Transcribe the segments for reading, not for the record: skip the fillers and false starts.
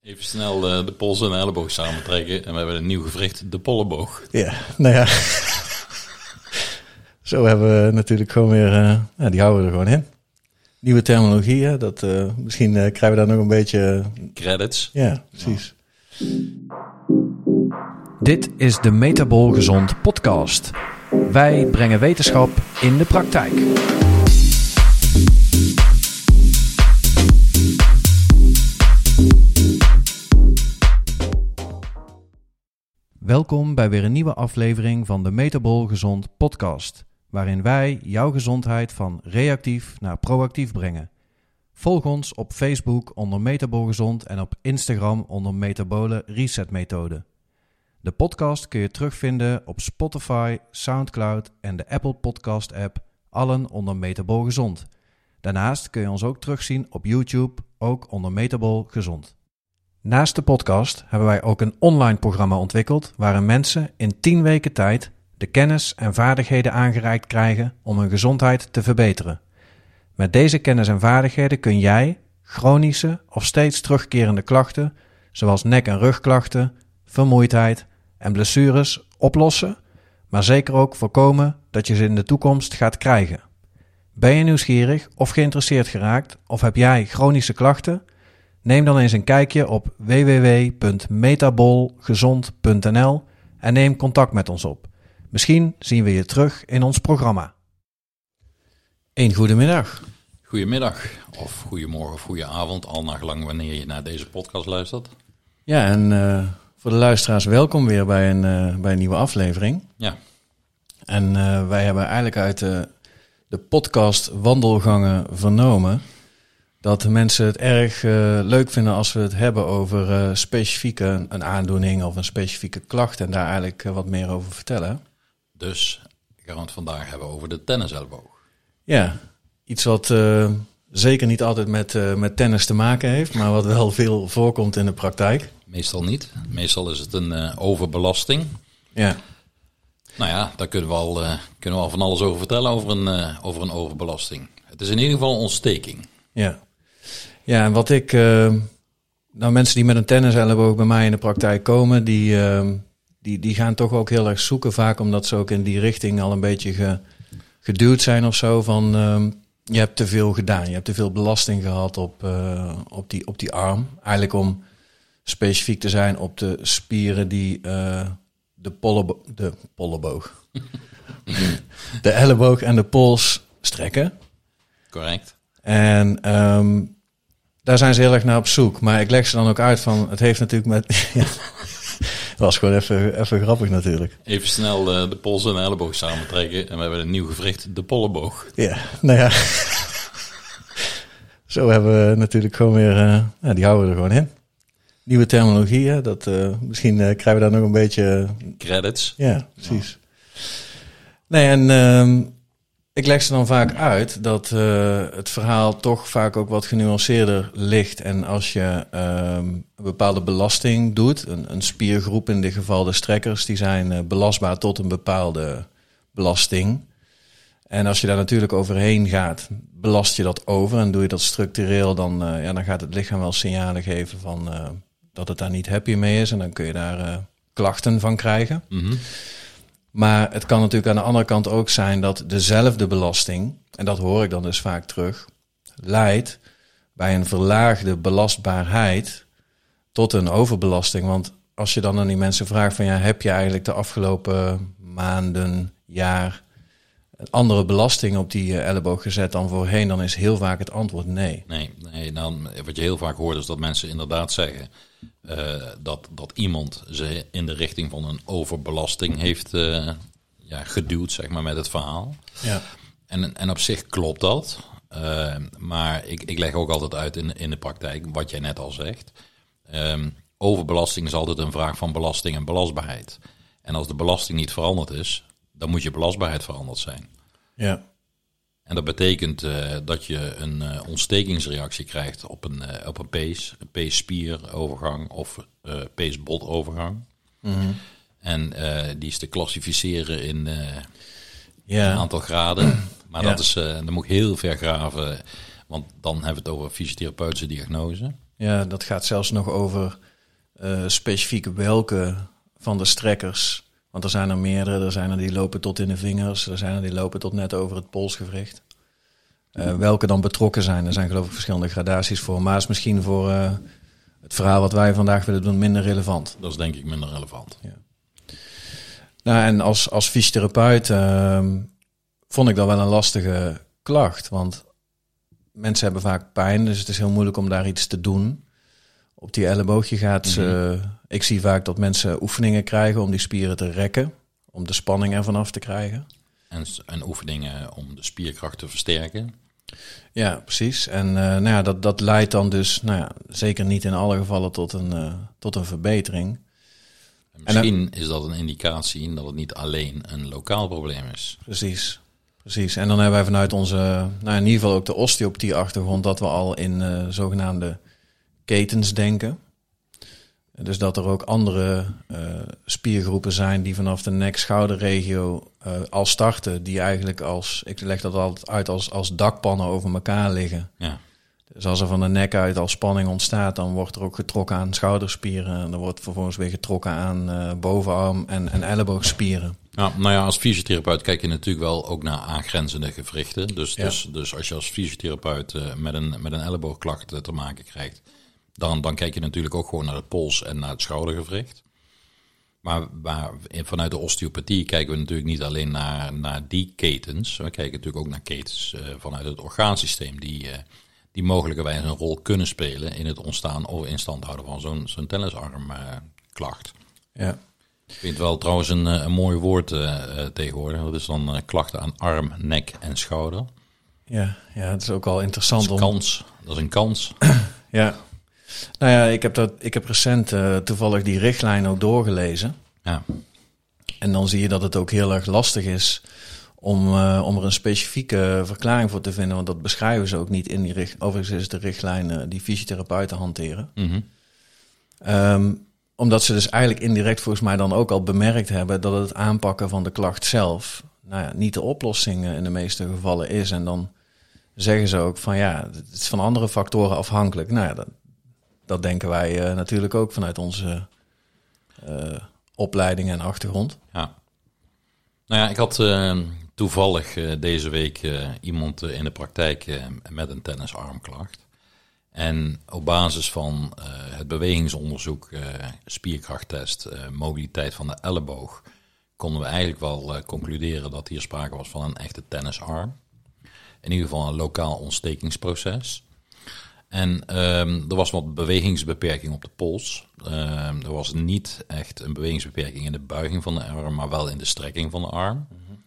Even snel de pols en de elleboog samentrekken. En we hebben een nieuw gewricht, de pollenboog. Ja, nou ja. Zo hebben we natuurlijk gewoon weer... die houden we er gewoon in. Nieuwe terminologie, hè? Dat, misschien krijgen we daar nog een beetje... Credits. Ja, precies. Dit is de Metabol Gezond podcast. Wij brengen wetenschap in de praktijk. Welkom bij weer een nieuwe aflevering van de Metabol Gezond podcast, waarin wij jouw gezondheid van reactief naar proactief brengen. Volg ons op Facebook onder Metabol Gezond en op Instagram onder Metabole Reset Methode. De podcast kun je terugvinden op Spotify, Soundcloud en de Apple Podcast app, allen onder Metabol Gezond. Daarnaast kun je ons ook terugzien op YouTube, ook onder Metabol Gezond. Naast de podcast hebben wij ook een online programma ontwikkeld waarin mensen in 10 weken tijd de kennis en vaardigheden aangereikt krijgen om hun gezondheid te verbeteren. Met deze kennis en vaardigheden kun jij chronische of steeds terugkerende klachten, zoals nek- en rugklachten, vermoeidheid en blessures oplossen, maar zeker ook voorkomen dat je ze in de toekomst gaat krijgen. Ben je nieuwsgierig of geïnteresseerd geraakt of heb jij chronische klachten? Neem dan eens een kijkje op www.metabolgezond.nl en neem contact met ons op. Misschien zien we je terug in ons programma. Een goedemiddag. Goedemiddag, of goedemorgen of goedenavond, al naar gelang wanneer je naar deze podcast luistert. Ja, en voor de luisteraars welkom weer bij een nieuwe aflevering. Ja. En wij hebben eigenlijk uit de podcast Wandelgangen vernomen dat mensen het erg leuk vinden als we het hebben over specifieke een aandoening of een specifieke klacht en daar eigenlijk wat meer over vertellen. Dus gaan we het vandaag hebben over de tenniselleboog. Ja, iets wat zeker niet altijd met tennis te maken heeft, maar wat wel veel voorkomt in de praktijk. Meestal niet. Meestal is het een overbelasting. Ja. Nou ja, daar kunnen we al van alles over vertellen over een overbelasting. Het is in ieder geval een ontsteking. Ja. Ja, en wat ik... mensen die met een tenniselleboog bij mij in de praktijk komen, die gaan toch ook heel erg zoeken. Vaak omdat ze ook in die richting al een beetje geduwd zijn of zo. Van, je hebt te veel gedaan. Je hebt te veel belasting gehad op die arm. Eigenlijk om specifiek te zijn op de spieren die de pollenboog. De elleboog en de pols strekken. Correct. En daar zijn ze heel erg naar op zoek. Maar ik leg ze dan ook uit van, het heeft natuurlijk met... Ja, dat was gewoon even grappig natuurlijk. Even snel de pols en de elleboog samentrekken. En we hebben een nieuw gewricht, de pollenboog. Ja, nou ja. Zo hebben we natuurlijk gewoon weer... die houden we er gewoon in. Nieuwe terminologie, hè? Dat, misschien krijgen we daar nog een beetje... Credits. Ja, precies. Nee, en... ik leg ze dan vaak uit dat het verhaal toch vaak ook wat genuanceerder ligt. En als je een bepaalde belasting doet, een spiergroep, in dit geval de strekkers, die zijn belastbaar tot een bepaalde belasting. En als je daar natuurlijk overheen gaat, belast je dat over en doe je dat structureel, dan gaat het lichaam wel signalen geven van dat het daar niet happy mee is. En dan kun je daar klachten van krijgen. Mm-hmm. Maar het kan natuurlijk aan de andere kant ook zijn dat dezelfde belasting, en dat hoor ik dan dus vaak terug, leidt bij een verlaagde belastbaarheid tot een overbelasting. Want als je dan aan die mensen vraagt van heb je eigenlijk de afgelopen maanden, jaar een andere belasting op die elleboog gezet dan voorheen, dan is heel vaak het antwoord nee. Nee, dan, wat je heel vaak hoort is dat mensen inderdaad zeggen dat iemand ze in de richting van een overbelasting heeft geduwd, zeg maar, met het verhaal. Ja. En op zich klopt dat. Maar ik leg ook altijd uit in de praktijk, wat jij net al zegt. Overbelasting is altijd een vraag van belasting en belastbaarheid. En als de belasting niet veranderd is, dan moet je belastbaarheid veranderd zijn. Ja. En dat betekent dat je een ontstekingsreactie krijgt op een pees-spierovergang of pees-botovergang. Mm-hmm. En die is te klassificeren in een aantal graden. Maar dat moet ik heel ver graven, want dan hebben we het over fysiotherapeutische diagnose. Ja, dat gaat zelfs nog over specifiek welke van de strekkers. Want er zijn er meerdere. Er zijn er die lopen tot in de vingers. Er zijn er die lopen tot net over het polsgewricht. Welke dan betrokken zijn. Er zijn geloof ik verschillende gradaties voor. Maar is misschien voor het verhaal wat wij vandaag willen doen minder relevant. Dat is denk ik minder relevant. Ja. Nou, en als fysiotherapeut vond ik dat wel een lastige klacht. Want mensen hebben vaak pijn, dus het is heel moeilijk om daar iets te doen. Op die elleboog, ik zie vaak dat mensen oefeningen krijgen om die spieren te rekken. Om de spanning ervan af te krijgen. En oefeningen om de spierkracht te versterken. Ja, precies. En dat leidt dan dus zeker niet in alle gevallen tot een verbetering. En misschien is dat een indicatie dat het niet alleen een lokaal probleem is. Precies. En dan hebben wij vanuit onze, in ieder geval ook de osteopathie-achtergrond, dat we al in zogenaamde ketens denken. Dus dat er ook andere spiergroepen zijn die vanaf de nek-schouderregio al starten. Die eigenlijk ik leg dat altijd uit als dakpannen over elkaar liggen. Ja. Dus als er van de nek uit al spanning ontstaat, dan wordt er ook getrokken aan schouderspieren. En dan wordt vervolgens weer getrokken aan bovenarm en elleboogspieren. Ja, als fysiotherapeut kijk je natuurlijk wel ook naar aangrenzende gewrichten. Dus als je als fysiotherapeut met een elleboogklacht te maken krijgt, dan kijk je natuurlijk ook gewoon naar de pols en naar het schoudergewricht. Maar vanuit de osteopathie kijken we natuurlijk niet alleen naar die ketens. We kijken natuurlijk ook naar ketens vanuit het orgaansysteem die mogelijkerwijs een rol kunnen spelen in het ontstaan of in stand houden van zo'n tennisarmklacht. Ja. Ik vind het wel trouwens een mooi woord tegenwoordig. Dat is dan klachten aan arm, nek en schouder. Ja, het is ook al interessant. Dat is een kans. Ja. Nou ja, ik heb recent toevallig die richtlijn ook doorgelezen. Ja. En dan zie je dat het ook heel erg lastig is om er een specifieke verklaring voor te vinden. Want dat beschrijven ze ook niet in die richtlijn. Overigens is de richtlijn die fysiotherapeuten hanteren. Mm-hmm. Omdat ze dus eigenlijk indirect volgens mij dan ook al bemerkt hebben dat het aanpakken van de klacht zelf niet de oplossing in de meeste gevallen is. En dan zeggen ze ook van het is van andere factoren afhankelijk. Dat denken wij natuurlijk ook vanuit onze opleiding en achtergrond. Ja. Nou ja, ik had toevallig deze week iemand in de praktijk met een tennisarmklacht. En op basis van het bewegingsonderzoek, spierkrachttest, mobiliteit van de elleboog, konden we eigenlijk wel concluderen dat hier sprake was van een echte tennisarm. In ieder geval een lokaal ontstekingsproces. En er was wat bewegingsbeperking op de pols. Er was niet echt een bewegingsbeperking in de buiging van de arm, maar wel in de strekking van de arm. Mm-hmm.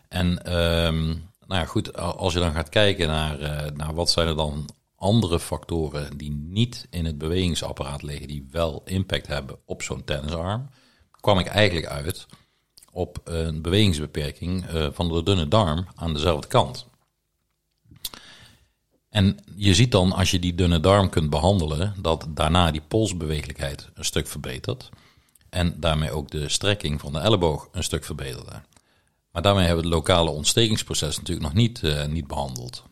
En goed, als je dan gaat kijken naar wat zijn er dan andere factoren die niet in het bewegingsapparaat liggen, die wel impact hebben op zo'n tennisarm, kwam ik eigenlijk uit op een bewegingsbeperking van de dunne darm aan dezelfde kant. En je ziet dan, als je die dunne darm kunt behandelen, dat daarna die polsbeweeglijkheid een stuk verbetert. En daarmee ook de strekking van de elleboog een stuk verbeterde. Maar daarmee hebben we het lokale ontstekingsproces natuurlijk nog niet behandeld.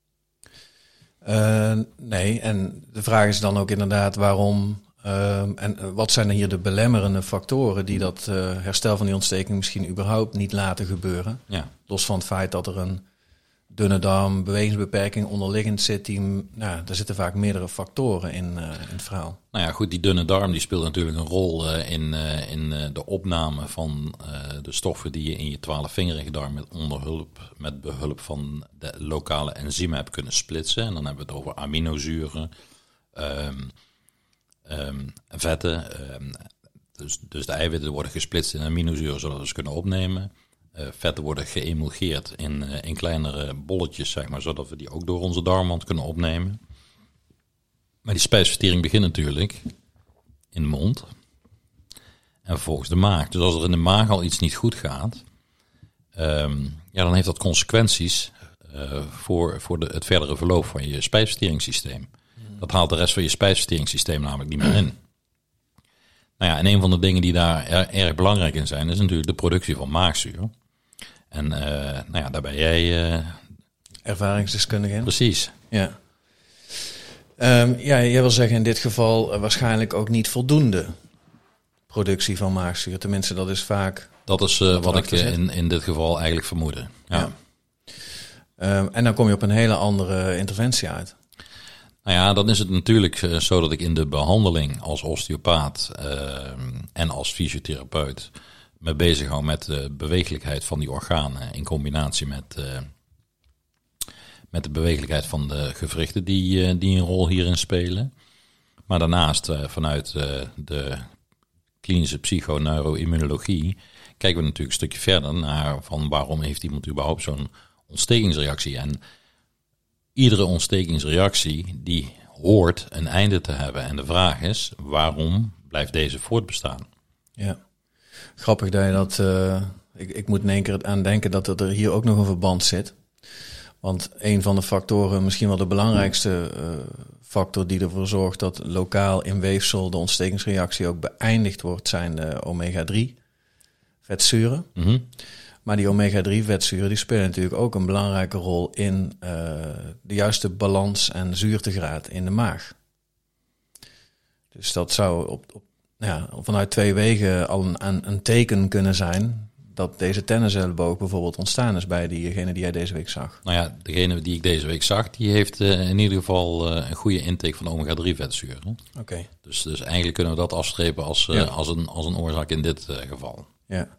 Nee, en de vraag is dan ook inderdaad waarom en wat zijn er hier de belemmerende factoren die dat herstel van die ontsteking misschien überhaupt niet laten gebeuren. Ja. Los van het feit dat er een dunne darm bewegingsbeperking onderliggend zit. Er zitten vaak meerdere factoren in het verhaal. Nou ja, goed, die dunne darm die speelt natuurlijk een rol in de opname van de stoffen die je in je 12-vingerige darm met behulp van de lokale enzymen hebt kunnen splitsen. En dan hebben we het over aminozuren, vetten. Dus de eiwitten worden gesplitst in aminozuren zodat we ze kunnen opnemen. Vetten worden geëmulgeerd in kleinere bolletjes, zeg maar, zodat we die ook door onze darmwand kunnen opnemen. Maar die spijsvertering begint natuurlijk in de mond en vervolgens de maag. Dus als er in de maag al iets niet goed gaat, dan heeft dat consequenties voor het verdere verloop van je spijsverteringssysteem. Dat haalt de rest van je spijsverteringssysteem namelijk niet meer in. Nou ja, en een van de dingen die daar erg belangrijk in zijn, is natuurlijk de productie van maagzuur. En daar ben jij ervaringsdeskundige in. Precies. Ja. Jij wil zeggen in dit geval waarschijnlijk ook niet voldoende productie van maagzuur. Tenminste, dat is vaak... Dat is wat ik in dit geval eigenlijk vermoedde. Ja. En dan kom je op een hele andere interventie uit. Nou ja, dan is het natuurlijk zo dat ik in de behandeling als osteopaat en als fysiotherapeut me bezig hou met de beweeglijkheid van die organen in combinatie met de beweeglijkheid van de gewrichten die een rol hierin spelen. Maar daarnaast vanuit de klinische psychoneuroimmunologie kijken we natuurlijk een stukje verder naar van waarom heeft iemand überhaupt zo'n ontstekingsreactie. En iedere ontstekingsreactie die hoort een einde te hebben. En de vraag is, waarom blijft deze voortbestaan? Ja, grappig dat je dat... Ik moet in één keer aan denken dat er hier ook nog een verband zit. Want een van de factoren, misschien wel de belangrijkste factor die ervoor zorgt dat lokaal in weefsel de ontstekingsreactie ook beëindigd wordt, zijn de omega-3 vetzuren. Mm-hmm. Maar die omega-3 vetzuren die spelen natuurlijk ook een belangrijke rol in de juiste balans en zuurtegraad in de maag. Dus dat zou vanuit twee wegen al een teken kunnen zijn dat deze tenniselleboog bijvoorbeeld ontstaan is bij diegene die jij deze week zag. Nou ja, degene die ik deze week zag, die heeft in ieder geval een goede intake van omega-3 vetzuren. Oké. Dus eigenlijk kunnen we dat afstrepen als een oorzaak in dit geval. Ja.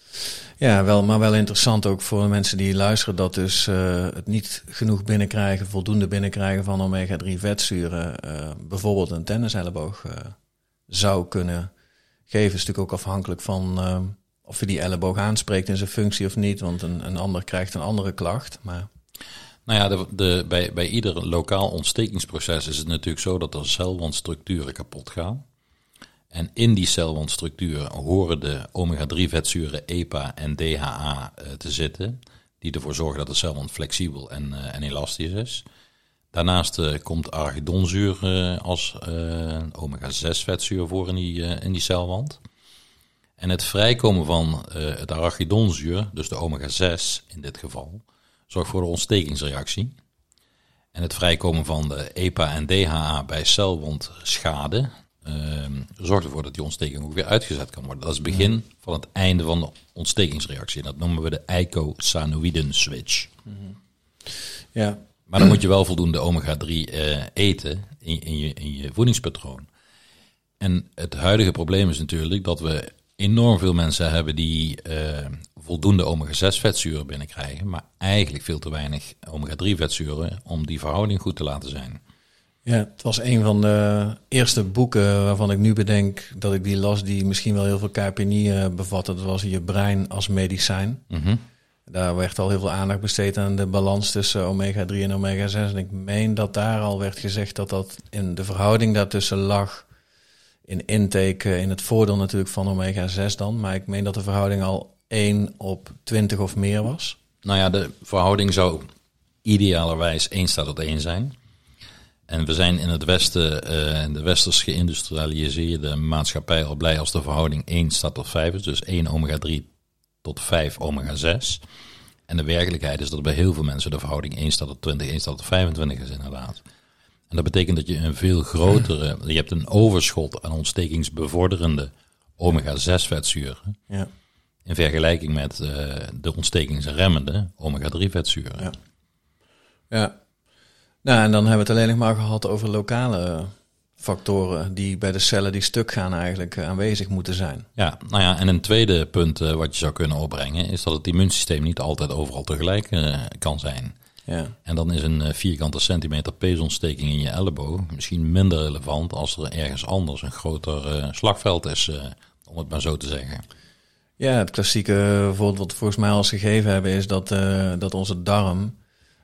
Ja, maar wel interessant ook voor de mensen die luisteren dat dus het niet genoeg binnenkrijgen, voldoende binnenkrijgen van omega-3 vetzuren bijvoorbeeld een tenniselleboog zou kunnen geven. Is natuurlijk ook afhankelijk van of je die elleboog aanspreekt in zijn functie of niet, want een ander krijgt een andere klacht. Maar... Nou ja, bij ieder lokaal ontstekingsproces is het natuurlijk zo dat er celwandstructuren kapot gaan. En in die celwandstructuren horen de omega-3 vetzuren EPA en DHA te zitten, die ervoor zorgen dat de celwand flexibel en elastisch is. Daarnaast komt arachidonzuur als omega-6 vetzuur voor in die celwand. En het vrijkomen van het arachidonzuur, dus de omega-6 in dit geval, zorgt voor de ontstekingsreactie. En het vrijkomen van de EPA en DHA bij celwandschade zorgt ervoor dat die ontsteking ook weer uitgezet kan worden. Dat is het begin van het einde van de ontstekingsreactie. En dat noemen we de eicosanoïden switch. Mm-hmm. Ja. Maar dan moet je wel voldoende omega-3 eten in je voedingspatroon. En het huidige probleem is natuurlijk dat we enorm veel mensen hebben die voldoende omega-6 vetzuren binnenkrijgen, maar eigenlijk veel te weinig omega-3 vetzuren om die verhouding goed te laten zijn. Ja, het was een van de eerste boeken waarvan ik nu bedenk dat ik die las, die misschien wel heel veel caipirinine bevatte. Dat was Je brein als medicijn. Mm-hmm. Daar werd al heel veel aandacht besteed aan de balans tussen omega-3 en omega-6. En ik meen dat daar al werd gezegd dat in de verhouding daartussen lag in intake, in het voordeel natuurlijk van omega-6 dan. Maar ik meen dat de verhouding al 1/20 of meer was. Nou ja, de verhouding zou idealerwijs 1:1 zijn. En we zijn in het Westen, de westers geïndustrialiseerde maatschappij, al blij als de verhouding 1:5 is. Dus 1 omega-3 tot 5 omega-6. En de werkelijkheid is dat bij heel veel mensen de verhouding 1:20, 1:25 is inderdaad. En dat betekent dat je een veel grotere, je hebt een overschot aan ontstekingsbevorderende omega-6 vetzuren. Ja. In vergelijking met de ontstekingsremmende omega-3 vetzuren. Ja. Ja. Nou, en dan hebben we het alleen nog maar gehad over lokale factoren die bij de cellen die stuk gaan eigenlijk aanwezig moeten zijn. Ja, nou ja, en een tweede punt wat je zou kunnen opbrengen is dat het immuunsysteem niet altijd overal tegelijk kan zijn. Ja. En dan is een vierkante centimeter peesontsteking in je elleboog misschien minder relevant als er ergens anders een groter slagveld is, om het maar zo te zeggen. Ja, het klassieke voorbeeld wat we volgens mij al eens gegeven hebben is dat onze darm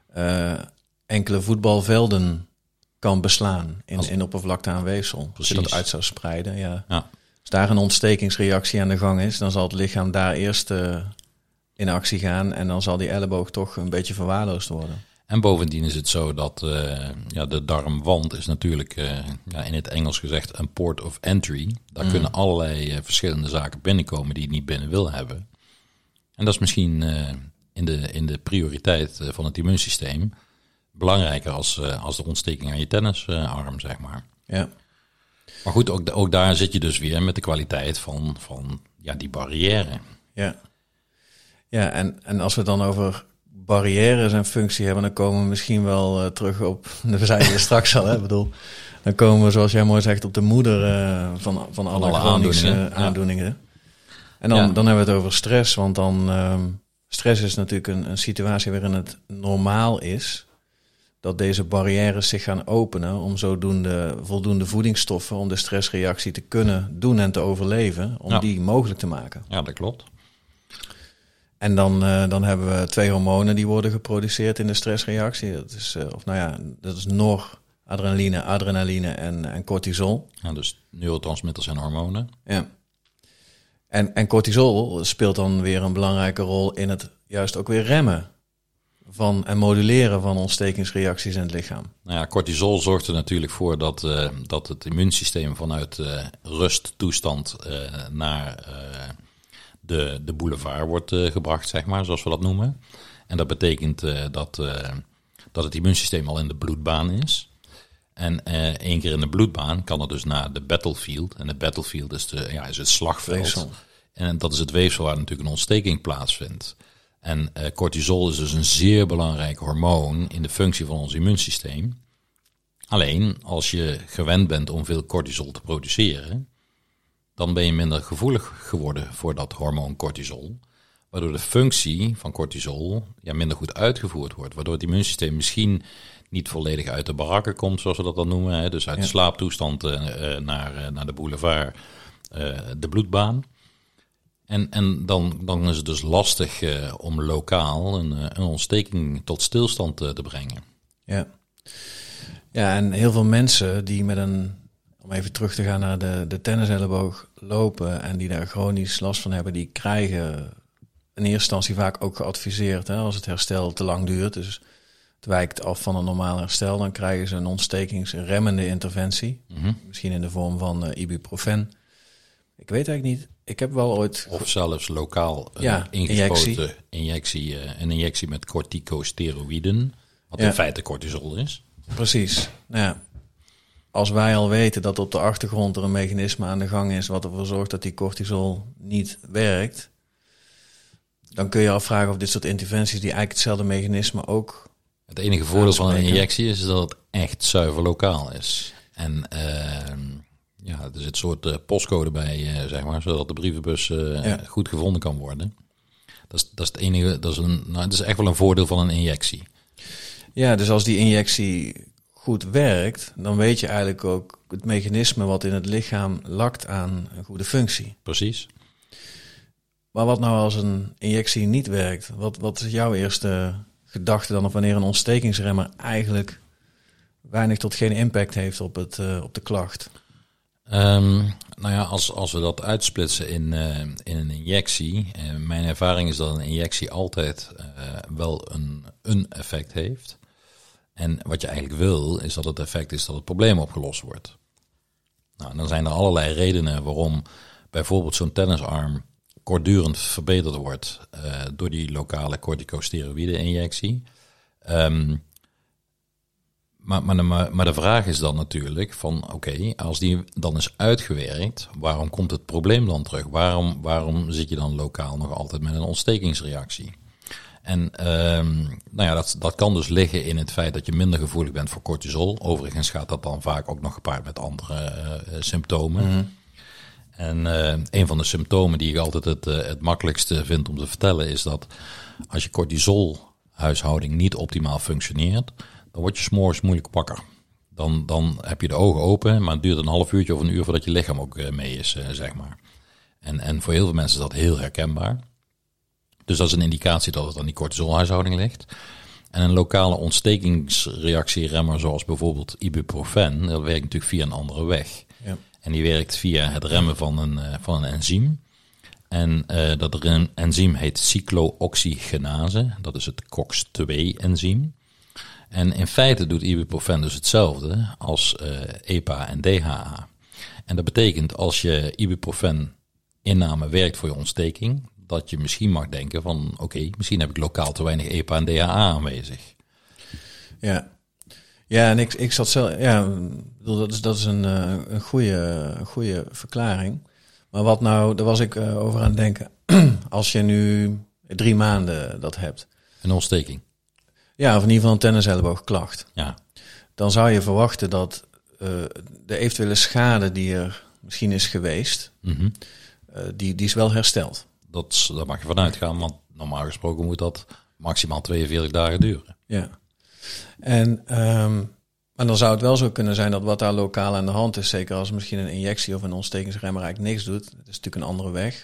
enkele voetbalvelden kan beslaan in oppervlakte aan weefsel. Als je dat uit zou spreiden, ja. Als daar een ontstekingsreactie aan de gang is, dan zal het lichaam daar eerst in actie gaan en dan zal die elleboog toch een beetje verwaarloosd worden. En bovendien is het zo dat de darmwand is natuurlijk in het Engels gezegd een port of entry. Daar kunnen allerlei verschillende zaken binnenkomen die je niet binnen wil hebben. En dat is misschien in de prioriteit van het immuunsysteem belangrijker als de ontsteking aan je tennisarm, zeg maar. Ja. Maar goed, ook daar zit je dus weer met de kwaliteit van die barrière. Ja, ja en als we het dan over barrières en functie hebben, dan komen we misschien wel terug op, we zeiden er straks al, hè, bedoel, dan komen we, zoals jij mooi zegt, op de moeder van alle chronische aandoeningen. Ja. En dan hebben we het over stress, want dan stress is natuurlijk een situatie waarin het normaal is dat deze barrières zich gaan openen om zodoende voldoende voedingsstoffen om de stressreactie te kunnen doen en te overleven, om die mogelijk te maken. Ja, dat klopt. En dan hebben we 2 hormonen die worden geproduceerd in de stressreactie. Dat is noradrenaline, adrenaline en cortisol. Ja, dus neurotransmitters en hormonen. Ja. En cortisol speelt dan weer een belangrijke rol in het juist ook weer remmen van en moduleren van ontstekingsreacties in het lichaam. Nou ja, cortisol zorgt er natuurlijk voor dat het immuunsysteem vanuit rusttoestand naar de boulevard wordt gebracht, zeg maar, zoals we dat noemen. En dat betekent dat het immuunsysteem al in de bloedbaan is. En 1 keer in de bloedbaan kan het dus naar de battlefield. En de battlefield is het slagveld. Weefsel. En dat is het weefsel waar natuurlijk een ontsteking plaatsvindt. En cortisol is dus een zeer belangrijk hormoon in de functie van ons immuunsysteem. Alleen, als je gewend bent om veel cortisol te produceren, dan ben je minder gevoelig geworden voor dat hormoon cortisol. Waardoor de functie van cortisol minder goed uitgevoerd wordt. Waardoor het immuunsysteem misschien niet volledig uit de barakken komt, zoals we dat dan noemen. Hè? Dus uit de slaaptoestand naar de boulevard, de bloedbaan. En dan is het dus lastig om lokaal een ontsteking tot stilstand te brengen. Ja. Ja, en heel veel mensen die om even terug te gaan naar de tenniselleboog lopen en die daar chronisch last van hebben, die krijgen in eerste instantie vaak ook geadviseerd, hè, als het herstel te lang duurt, dus het wijkt af van een normaal herstel, dan krijgen ze een ontstekingsremmende interventie. Mm-hmm. Misschien in de vorm van ibuprofen. Ik weet eigenlijk niet. Ik heb wel ooit... Of zelfs lokaal ingespoten een injectie met corticosteroïden, wat in feite cortisol is. Precies. Nou ja, als wij al weten dat op de achtergrond er een mechanisme aan de gang is wat ervoor zorgt dat die cortisol niet werkt, dan kun je afvragen of dit soort interventies die eigenlijk hetzelfde mechanisme ook... Het enige voordeel van een injectie is dat het echt zuiver lokaal is. En er zit een soort postcode bij, zeg maar, zodat de brievenbus goed gevonden kan worden. Dat is het enige. Dat is echt wel een voordeel van een injectie. Ja, dus als die injectie goed werkt, dan weet je eigenlijk ook het mechanisme wat in het lichaam lakt aan een goede functie. Precies. Maar wat nou als een injectie niet werkt? Wat is jouw eerste gedachte dan, of wanneer een ontstekingsremmer eigenlijk weinig tot geen impact heeft op de klacht? Als we dat uitsplitsen in een injectie, mijn ervaring is dat een injectie altijd wel een effect heeft. En wat je eigenlijk wil, is dat het effect is dat het probleem opgelost wordt. Nou, dan zijn er allerlei redenen waarom bijvoorbeeld zo'n tennisarm kortdurend verbeterd wordt door die lokale corticosteroïde-injectie. Maar de vraag is dan natuurlijk van oké, als die dan is uitgewerkt, waarom komt het probleem dan terug? Waarom zit je dan lokaal nog altijd met een ontstekingsreactie? En dat kan dus liggen in het feit dat je minder gevoelig bent voor cortisol. Overigens gaat dat dan vaak ook nog gepaard met andere symptomen. Mm-hmm. En een van de symptomen die ik altijd het makkelijkste vind om te vertellen is dat als je cortisolhuishouding niet optimaal functioneert, dan word je 's morgens moeilijk wakker. Dan heb je de ogen open, maar het duurt een half uurtje of een uur voordat je lichaam ook mee is, zeg maar. En voor heel veel mensen is dat heel herkenbaar. Dus dat is een indicatie dat het aan die cortisolhuishouding ligt. En een lokale ontstekingsreactieremmer zoals bijvoorbeeld ibuprofen, dat werkt natuurlijk via een andere weg. Ja. En die werkt via het remmen van een enzym. En dat enzym heet cyclooxygenase, dat is het COX-2-enzym. En in feite doet ibuprofen dus hetzelfde als EPA en DHA. En dat betekent als je ibuprofen inname werkt voor je ontsteking, dat je misschien mag denken van oké, misschien heb ik lokaal te weinig EPA en DHA aanwezig. Ja, en ik zat zelf... Ja, dat is een goede verklaring. Maar wat nou, daar was ik over aan het denken. Als je nu 3 maanden dat hebt. Een ontsteking. Ja, of in ieder geval een tenniselleboogklacht. Ja. Dan zou je verwachten dat de eventuele schade die er misschien is geweest, die is wel hersteld. Daar mag je vanuit gaan, want normaal gesproken moet dat maximaal 42 dagen duren. Ja. En dan zou het wel zo kunnen zijn dat wat daar lokaal aan de hand is, zeker als misschien een injectie of een ontstekingsremmer eigenlijk niks doet, het is natuurlijk een andere weg,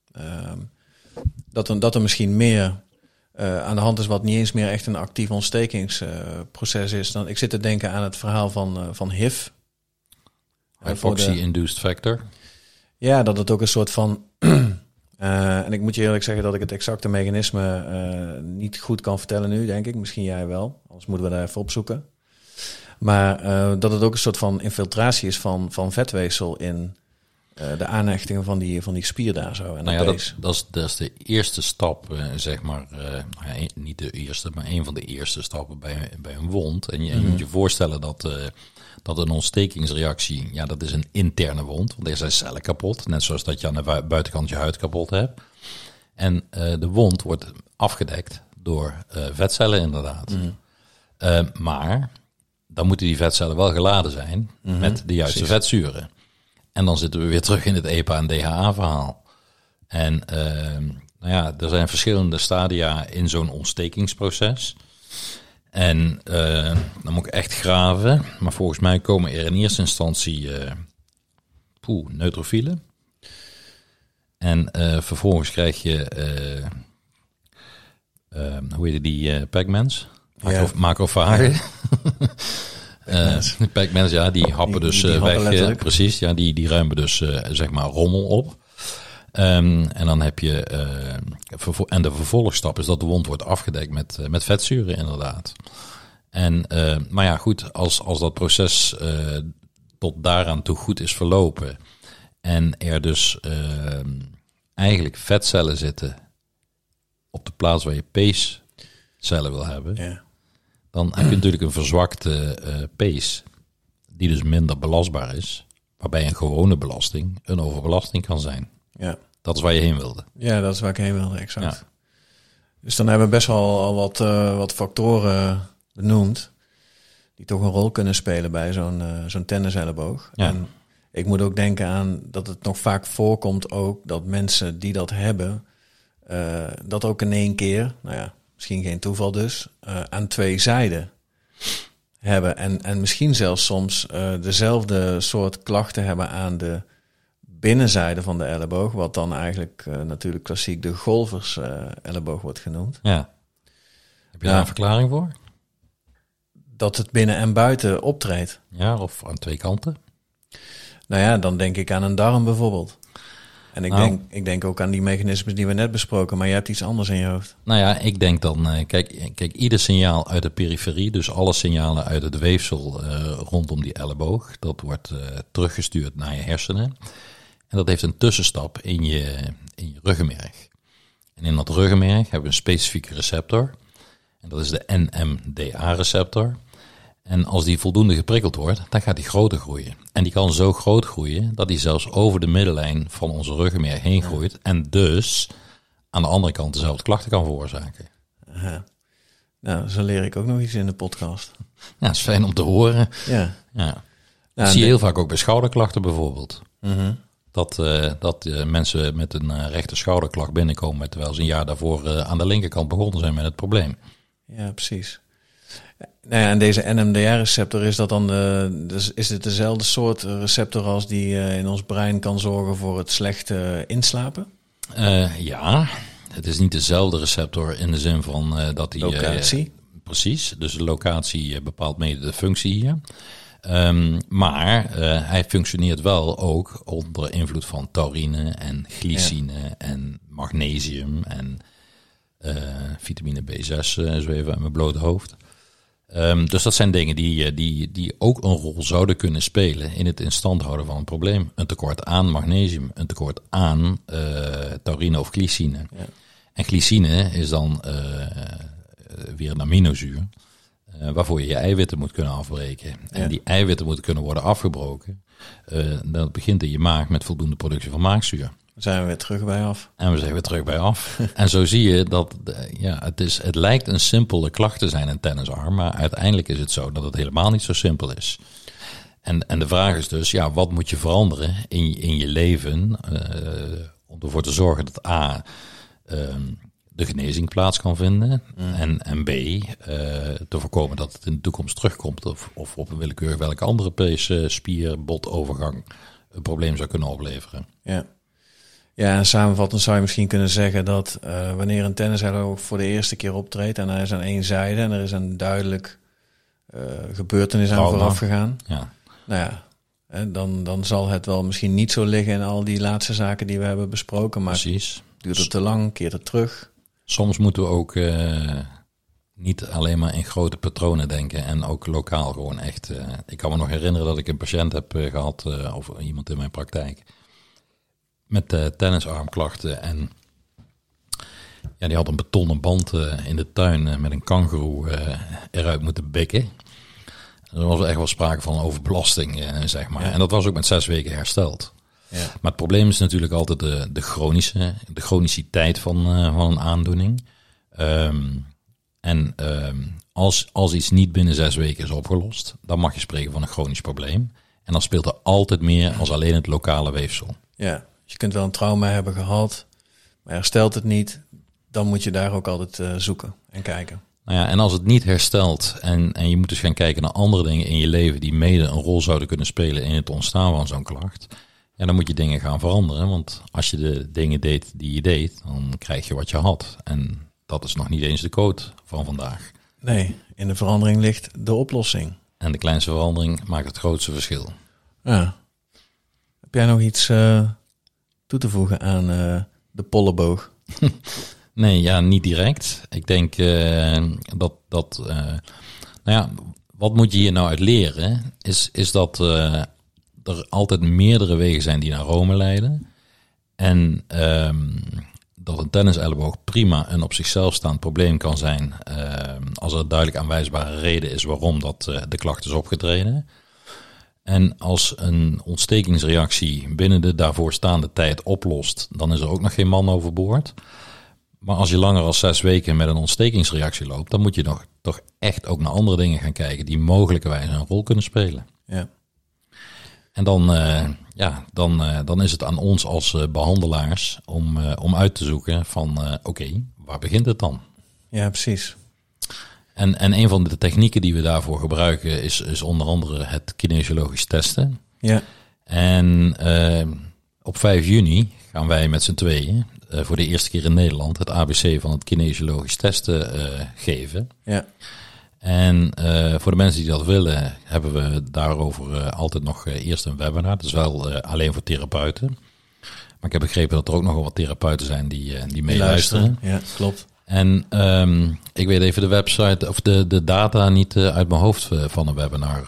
dat er misschien meer aan de hand is wat niet eens meer echt een actief ontstekingsproces is. Ik zit te denken aan het verhaal van HIV. Hypoxie-induced factor. Ja, dat het ook een soort van... en ik moet je eerlijk zeggen dat ik het exacte mechanisme niet goed kan vertellen nu, denk ik. Misschien jij wel, anders moeten we daar even opzoeken. Maar dat het ook een soort van infiltratie is van vetweefsel in de aanhechtingen van die spier daar zo. En dat is de eerste stap, zeg maar. Niet de eerste, maar een van de eerste stappen bij een wond. En je moet je voorstellen dat een ontstekingsreactie, ja, dat is een interne wond. Want er zijn cellen kapot, net zoals dat je aan de buitenkant je huid kapot hebt. En de wond wordt afgedekt door vetcellen inderdaad. Maar dan moeten die vetcellen wel geladen zijn met de juiste vetzuren. En dan zitten we weer terug in het EPA en DHA verhaal. En er zijn verschillende stadia in zo'n ontstekingsproces. En dan moet ik echt graven. Maar volgens mij komen er in eerste instantie neutrofielen. En vervolgens krijg je, hoe heet die Pac-Mans? Macrofagen. Pac-Mans, ja, die happen dus die weg. Precies, ja, die ruimen dus zeg maar rommel op. En dan heb je en de vervolgstap is dat de wond wordt afgedekt met vetzuren inderdaad. En maar ja, goed, als dat proces tot daaraan toe goed is verlopen en er dus eigenlijk vetcellen zitten op de plaats waar je peescellen wil hebben, dan heb je natuurlijk een verzwakte pees die dus minder belastbaar is, waarbij een gewone belasting een overbelasting kan zijn. Ja. Dat is waar je heen wilde. Ja, dat is waar ik heen wilde, exact. Ja. Dus dan hebben we best wel al wat factoren benoemd die toch een rol kunnen spelen bij zo'n tenniselleboog. Ja. En ik moet ook denken aan dat het nog vaak voorkomt ook dat mensen die dat hebben, dat ook in één keer, nou ja, misschien geen toeval dus, aan 2 zijden hebben. En misschien zelfs soms dezelfde soort klachten hebben aan de binnenzijde van de elleboog, wat dan eigenlijk natuurlijk klassiek de golfers elleboog wordt genoemd. Ja. Heb je daar een verklaring voor? Dat het binnen en buiten optreedt. Ja, of aan 2 kanten? Nou ja, dan denk ik aan een darm bijvoorbeeld. En ik denk ook aan die mechanismes die we net besproken, maar je hebt iets anders in je hoofd. Nou ja, ik denk dan, kijk, ieder signaal uit de periferie, dus alle signalen uit het weefsel rondom die elleboog, dat wordt teruggestuurd naar je hersenen. En dat heeft een tussenstap in je ruggenmerg. En in dat ruggenmerg hebben we een specifieke receptor. En dat is de NMDA-receptor. En als die voldoende geprikkeld wordt, dan gaat die groter groeien. En die kan zo groot groeien dat die zelfs over de middellijn van onze ruggenmerg heen groeit. En dus aan de andere kant dezelfde klachten kan veroorzaken. Aha. Nou, zo leer ik ook nog iets in de podcast. Ja, dat is fijn om te horen. Ja. Dat zie je heel vaak ook bij schouderklachten bijvoorbeeld. Dat mensen met een rechter schouderklacht binnenkomen terwijl ze een jaar daarvoor aan de linkerkant begonnen zijn met het probleem. Ja, precies. Nou ja, en deze NMDA-receptor, is dat dan is het dezelfde soort receptor als die in ons brein kan zorgen voor het slechte inslapen? Ja, het is niet dezelfde receptor in de zin van dat die... Locatie? Precies, dus de locatie bepaalt mede de functie hier. Maar hij functioneert wel ook onder invloed van taurine en glycine en magnesium en vitamine B6, zo even uit mijn blote hoofd. Dus dat zijn dingen die ook een rol zouden kunnen spelen in het in stand houden van een probleem. Een tekort aan magnesium, een tekort aan taurine of glycine. Ja. En glycine is dan weer een aminozuur. waarvoor je je eiwitten moet kunnen afbreken. En die eiwitten moeten kunnen worden afgebroken. Dat begint in je maag met voldoende productie van maagzuur. Dan zijn we weer terug bij af. En we zijn weer terug bij af. En zo zie je dat het lijkt een simpele klacht te zijn, een tennisarm. Maar uiteindelijk is het zo dat het helemaal niet zo simpel is. En de vraag is dus, wat moet je veranderen in je leven om ervoor te zorgen dat A, de genezing plaats kan vinden. En B, te voorkomen dat het in de toekomst terugkomt of op een willekeurig welke andere pees, spier, bot, overgang een probleem zou kunnen opleveren. Ja. Ja, en samenvattend zou je misschien kunnen zeggen dat wanneer een tennisheiler ook voor de eerste keer optreedt en er is aan één zijde en er is een duidelijk gebeurtenis aan vooraf gegaan. Ja. Nou ja, dan zal het wel misschien niet zo liggen in al die laatste zaken die we hebben besproken. Maar precies. Duurt het te lang, keert het terug. Soms moeten we ook niet alleen maar in grote patronen denken en ook lokaal gewoon echt. Ik kan me nog herinneren dat ik een patiënt heb gehad, of iemand in mijn praktijk, met tennisarmklachten. En die had een betonnen band in de tuin met een kangoeroe eruit moeten bikken. Er was echt wel sprake van overbelasting, zeg maar. Ja. En dat was ook met 6 weken hersteld. Ja. Maar het probleem is natuurlijk altijd de chroniciteit van een aandoening. Als iets niet binnen 6 weken is opgelost, dan mag je spreken van een chronisch probleem. En dan speelt er altijd meer als alleen het lokale weefsel. Ja, je kunt wel een trauma hebben gehad, maar herstelt het niet, dan moet je daar ook altijd zoeken en kijken. Nou ja, en als het niet herstelt en je moet dus gaan kijken naar andere dingen in je leven die mede een rol zouden kunnen spelen in het ontstaan van zo'n klacht, dan moet je dingen gaan veranderen. Want als je de dingen deed die je deed, dan krijg je wat je had. En dat is nog niet eens de code van vandaag. Nee, in de verandering ligt de oplossing. En de kleinste verandering maakt het grootste verschil. Ja. Heb jij nog iets toe te voegen aan de pollenboog? Nee, niet direct. Ik denk wat moet je hier nou uit leren? Is dat er altijd meerdere wegen zijn die naar Rome leiden. En dat een tenniselleboog prima een op zichzelf staand probleem kan zijn als er een duidelijk aanwijsbare reden is waarom dat de klacht is opgetreden. En als een ontstekingsreactie binnen de daarvoor staande tijd oplost, dan is er ook nog geen man overboord. Maar als je langer dan 6 weken met een ontstekingsreactie loopt, dan moet je toch echt ook naar andere dingen gaan kijken die mogelijkerwijs een rol kunnen spelen. Ja. En dan is het aan ons als behandelaars om uit te zoeken van oké, waar begint het dan? Ja, precies. En een van de technieken die we daarvoor gebruiken is onder andere het kinesiologisch testen. Ja. En op 5 juni gaan wij met z'n tweeën voor de eerste keer in Nederland het ABC van het kinesiologisch testen geven. Ja. En voor de mensen die dat willen, hebben we daarover altijd nog eerst een webinar. Dat is wel alleen voor therapeuten. Maar ik heb begrepen dat er ook nog wel wat therapeuten zijn die meeluisteren. Ja, klopt. En ik weet even de website of de data niet uit mijn hoofd van een webinar.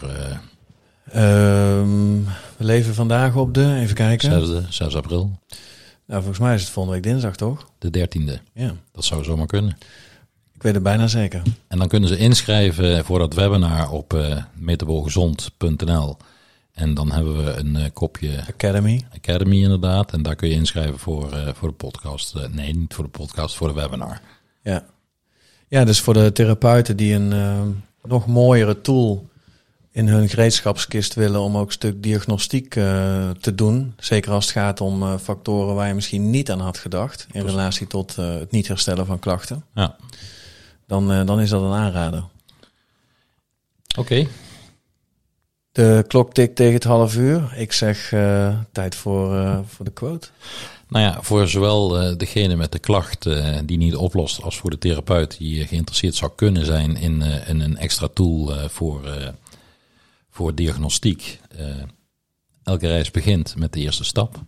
We leven vandaag op even kijken. 6 april. Nou, volgens mij is het volgende week dinsdag, toch? De 13e. Ja. Dat zou zomaar kunnen. Ik weet het bijna zeker. En dan kunnen ze inschrijven voor dat webinar op metabolgezond.nl. En dan hebben we een kopje Academy inderdaad. En daar kun je inschrijven voor de podcast. Nee, niet voor de podcast, voor de webinar. Ja. Ja, dus voor de therapeuten die een nog mooiere tool in hun gereedschapskist willen om ook een stuk diagnostiek te doen. Zeker als het gaat om factoren waar je misschien niet aan had gedacht in relatie tot het niet herstellen van klachten. Ja. Dan is dat een aanrader. Oké. De klok tikt tegen 12:30. Ik zeg tijd voor de quote. Nou ja, voor zowel degene met de klacht die niet oplost als voor de therapeut die geïnteresseerd zou kunnen zijn in een extra tool voor diagnostiek. Elke reis begint met de eerste stap.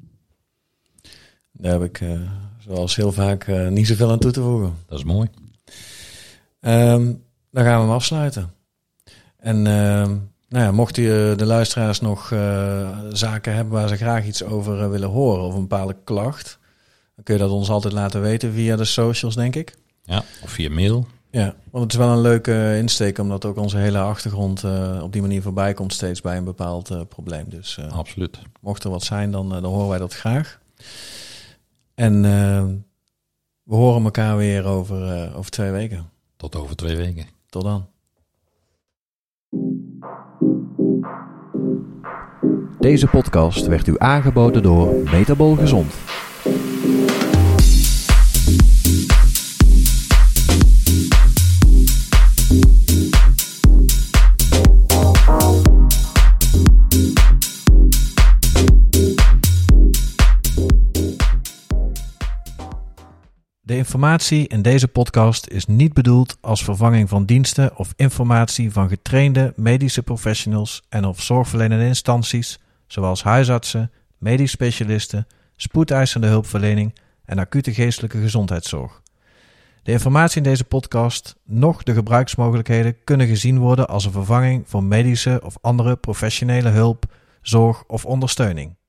Daar heb ik zoals heel vaak niet zoveel aan toe te voegen. Dat is mooi. Dan gaan we hem afsluiten. En mochten de luisteraars nog zaken hebben waar ze graag iets over willen horen of een bepaalde klacht, dan kun je dat ons altijd laten weten via de socials, denk ik. Ja, of via mail. Ja, want het is wel een leuke insteek, omdat ook onze hele achtergrond op die manier voorbij komt steeds bij een bepaald probleem. Dus Absoluut. mocht er wat zijn, dan horen wij dat graag. En we horen elkaar weer over 2 weken. Tot over 2 weken. Tot dan. Deze podcast werd u aangeboden door Metabol Gezond. De informatie in deze podcast is niet bedoeld als vervanging van diensten of informatie van getrainde medische professionals en of zorgverlenende instanties, zoals huisartsen, medisch specialisten, spoedeisende hulpverlening en acute geestelijke gezondheidszorg. De informatie in deze podcast, noch de gebruiksmogelijkheden kunnen gezien worden als een vervanging voor medische of andere professionele hulp, zorg of ondersteuning.